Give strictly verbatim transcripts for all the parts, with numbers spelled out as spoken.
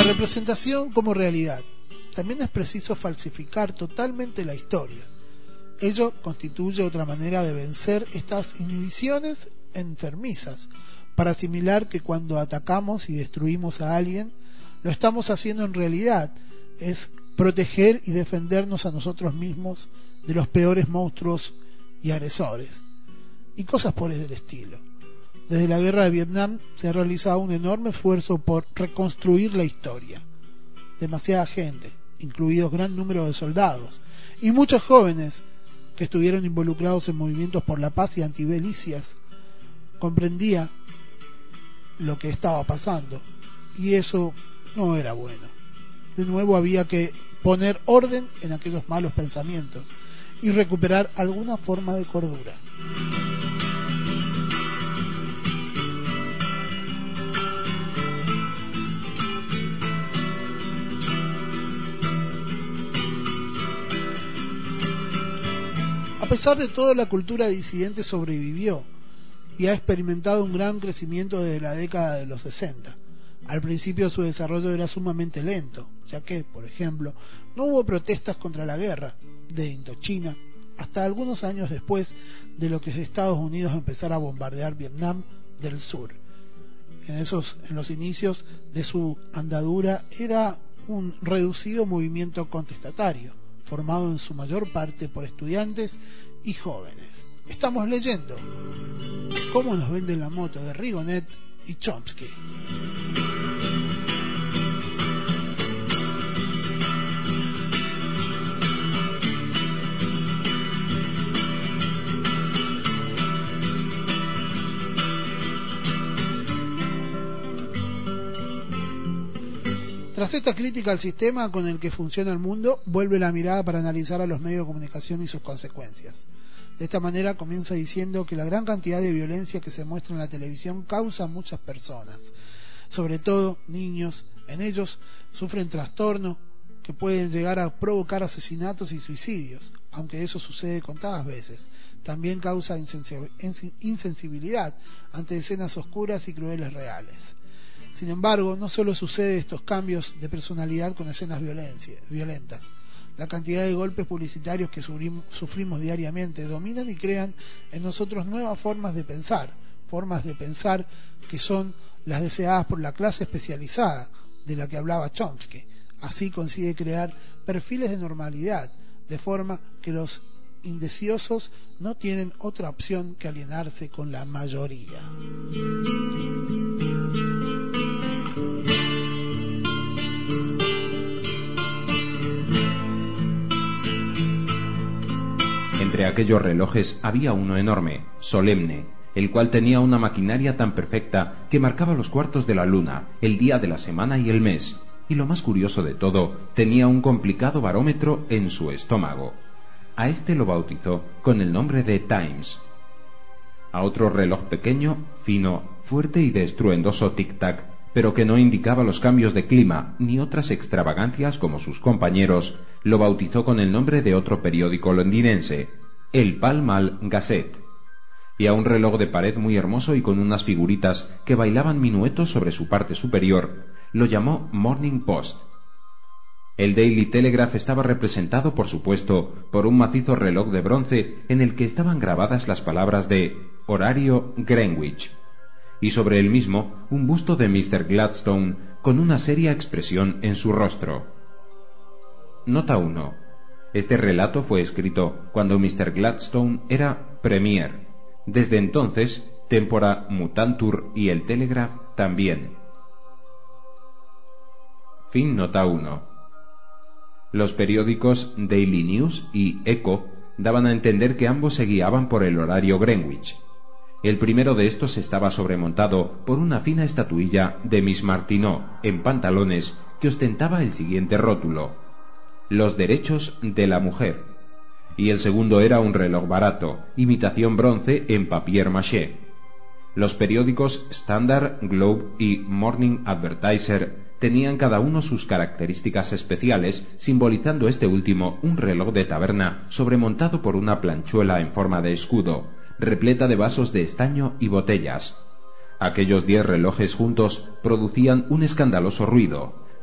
representación como realidad. También es preciso falsificar totalmente la historia. Ello constituye otra manera de vencer estas inhibiciones enfermizas, para asimilar que cuando atacamos y destruimos a alguien, lo estamos haciendo en realidad, es proteger y defendernos a nosotros mismos de los peores monstruos y agresores, y cosas por el estilo. Desde la guerra de Vietnam se ha realizado un enorme esfuerzo por reconstruir la historia. Demasiada gente, incluidos gran número de soldados, y muchos jóvenes que estuvieron involucrados en movimientos por la paz y antibilicias, comprendía lo que estaba pasando, y eso no era bueno. De nuevo había que poner orden en aquellos malos pensamientos y recuperar alguna forma de cordura. A pesar de todo, la cultura disidente sobrevivió y ha experimentado un gran crecimiento desde la década de los sesenta. Al principio su desarrollo era sumamente lento, ya que, por ejemplo, no hubo protestas contra la guerra de Indochina hasta algunos años después de lo que Estados Unidos empezara a bombardear Vietnam del Sur. En, esos, en los inicios de su andadura era un reducido movimiento contestatario, formado en su mayor parte por estudiantes y jóvenes. Estamos leyendo Cómo nos venden la moto, de Rigonet y Chomsky. Tras esta crítica al sistema con el que funciona el mundo, vuelve la mirada para analizar a los medios de comunicación y sus consecuencias. De esta manera comienza diciendo que la gran cantidad de violencia que se muestra en la televisión causa a muchas personas, sobre todo niños. En ellos sufren trastornos que pueden llegar a provocar asesinatos y suicidios, aunque eso sucede contadas veces. También causa insensibilidad ante escenas oscuras y crueles reales. Sin embargo, no solo sucede estos cambios de personalidad con escenas violentas. La cantidad de golpes publicitarios que sufrimos diariamente dominan y crean en nosotros nuevas formas de pensar, formas de pensar que son las deseadas por la clase especializada de la que hablaba Chomsky. Así consigue crear perfiles de normalidad, de forma que los indeseosos no tienen otra opción que alienarse con la mayoría. Entre aquellos relojes había uno enorme, solemne, el cual tenía una maquinaria tan perfecta que marcaba los cuartos de la luna, el día de la semana y el mes, y lo más curioso de todo, tenía un complicado barómetro en su estómago. A este lo bautizó con el nombre de Times. A otro reloj pequeño, fino, fuerte y de estruendoso tic-tac, pero que no indicaba los cambios de clima ni otras extravagancias como sus compañeros, lo bautizó con el nombre de otro periódico londinense, el Pall Mall Gazette. Y a un reloj de pared muy hermoso y con unas figuritas que bailaban minuetos sobre su parte superior, lo llamó Morning Post. El Daily Telegraph estaba representado, por supuesto, por un macizo reloj de bronce en el que estaban grabadas las palabras de Horario Greenwich, y sobre el mismo un busto de mister Gladstone con una seria expresión en su rostro. Nota uno. Este relato fue escrito cuando mister Gladstone era Premier. Desde entonces, Tempora Mutantur y el Telegraph también. Fin nota uno. Los periódicos Daily News y Echo daban a entender que ambos se guiaban por el horario Greenwich. El primero de estos estaba sobremontado por una fina estatuilla de Miss Martineau en pantalones que ostentaba el siguiente rótulo: Los derechos de la mujer. Y el segundo era un reloj barato, imitación bronce en papier-mâché. Los periódicos Standard, Globe y Morning Advertiser tenían cada uno sus características especiales, simbolizando este último un reloj de taberna sobremontado por una planchuela en forma de escudo, repleta de vasos de estaño y botellas. Aquellos diez relojes juntos producían un escandaloso ruido,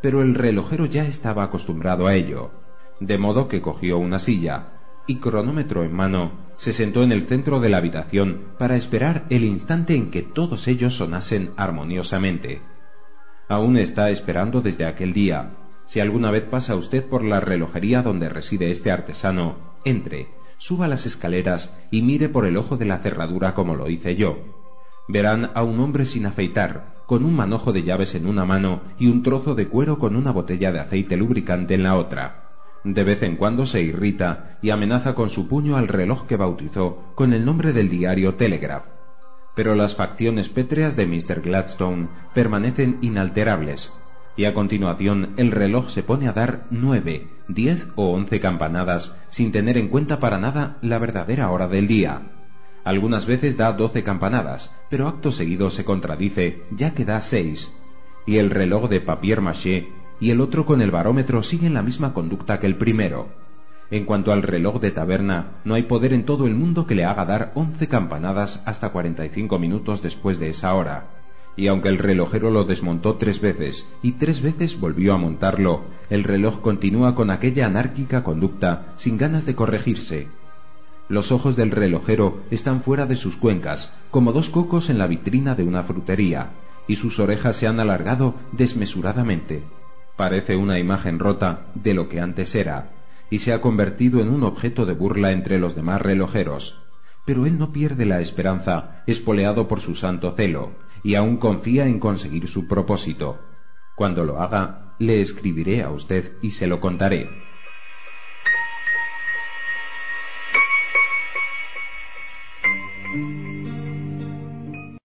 pero el relojero ya estaba acostumbrado a ello, de modo que cogió una silla y, cronómetro en mano, se sentó en el centro de la habitación para esperar el instante en que todos ellos sonasen armoniosamente. Aún está esperando desde aquel día. Si alguna vez pasa usted por la relojería donde reside este artesano, entre, suba las escaleras y mire por el ojo de la cerradura como lo hice yo. Verán a un hombre sin afeitar, con un manojo de llaves en una mano y un trozo de cuero con una botella de aceite lubricante en la otra. De vez en cuando se irrita y amenaza con su puño al reloj que bautizó con el nombre del diario Telegraph. Pero las facciones pétreas de mister Gladstone permanecen inalterables, y a continuación el reloj se pone a dar nueve, diez o once campanadas sin tener en cuenta para nada la verdadera hora del día. Algunas veces da doce campanadas, pero acto seguido se contradice, ya que da seis, y el reloj de papier mâché y el otro con el barómetro siguen la misma conducta que el primero. En cuanto al reloj de taberna, no hay poder en todo el mundo que le haga dar once campanadas hasta cuarenta y cinco minutos después de esa hora, y aunque el relojero lo desmontó tres veces y tres veces volvió a montarlo, el reloj continúa con aquella anárquica conducta sin ganas de corregirse. Los ojos del relojero están fuera de sus cuencas, como dos cocos en la vitrina de una frutería, y sus orejas se han alargado desmesuradamente. Parece una imagen rota de lo que antes era, y se ha convertido en un objeto de burla entre los demás relojeros. Pero él no pierde la esperanza, espoleado por su santo celo, y aún confía en conseguir su propósito. Cuando lo haga, le escribiré a usted y se lo contaré.